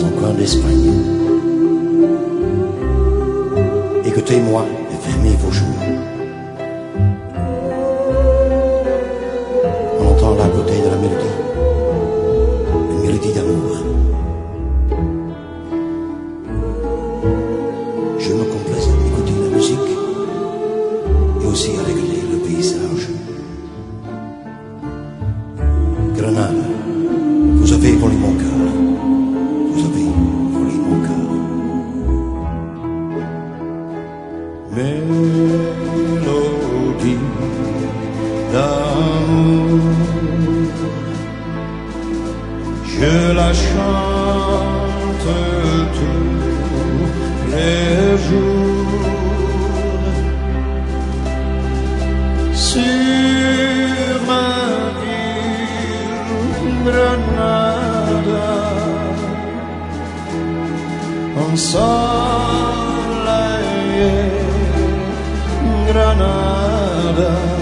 un coin d'Espagne. Écoutez-moi et fermez vos joues. On entend la beauté de la mélodie, une mélodie d'amour. Je me complaise à écouter la musique et aussi à regarder le paysage. Grenade, vous avez volé mon cœur. Vous avez volé mon cœur. Mélodie d'amour, je la chante tous les jours sur ma île Grenada, ensoleillée Grenada.